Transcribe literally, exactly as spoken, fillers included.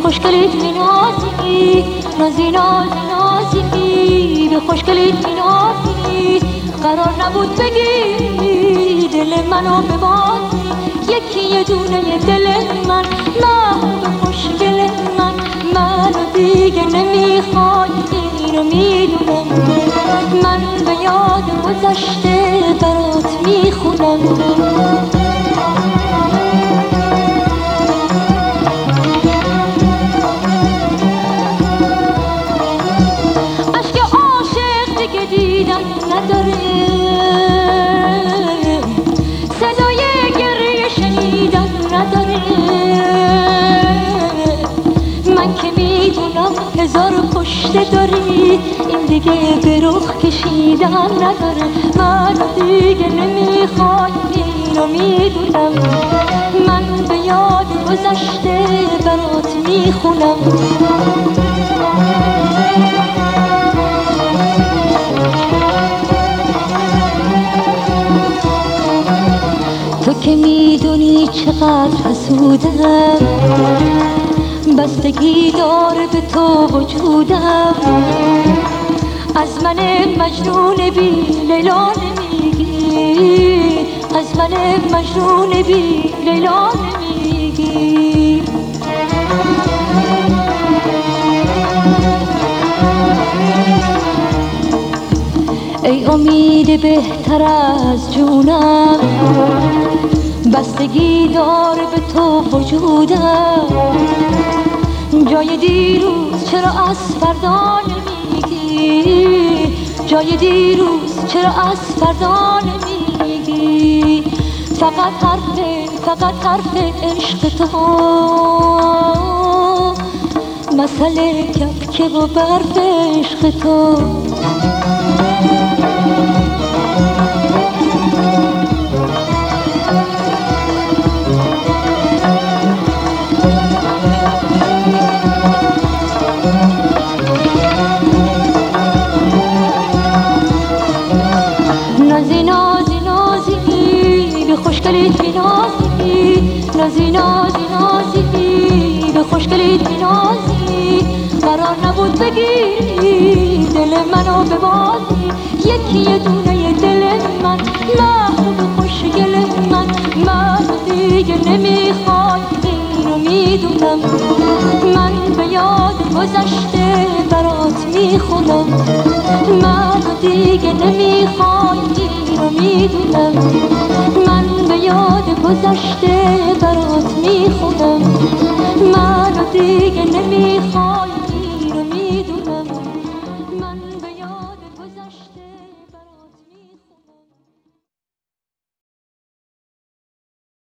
خوشگلیت می نازی نازی نازی نازی به خوشگلیت می نازی قرار نبود بگی دل منو ببازی یکی یه دونه دل من محبوب خوشگل من منو دیگه نمیخوای اینو میدونم من به یاد گذشته برات میخونم نداره صدای گریه شنیدن نداره من که میدونم هزار پشته داری این دیگه به رخ کشیدن نداره منو دیگه نمیخوای اینو میدونم من به یاد گذشته برات میخونم تو که میدونی چقدر حسودم بستگی داره به تو وجودم از من مجنون بی لیلا نمیگی از من مجنون بی لیلا نمیگی ای امید بهتر از جونم بستگی داره به تو وجودم جای دیروز چرا از فردا نمیگی جای دیروز چرا از فردا نمیگی فقط حرف فقط حرف عشق تو مسئله کبکه و برف عشق تو نازی نازی نازی به خوشگلیت می نازی نازی نازی نازی به خوشگلیت می نازی قرار نبود بگیری دل منو ببازی یکی یه دونه دل من محبوب خوشگل من منو دیگه نمیخوای اینو میدونم من به یاد گذشته برات میخونم منو دیگه نمیخوای اینو میدونم من به یاد گذشته برات میخونم منو دیگه نمیخوای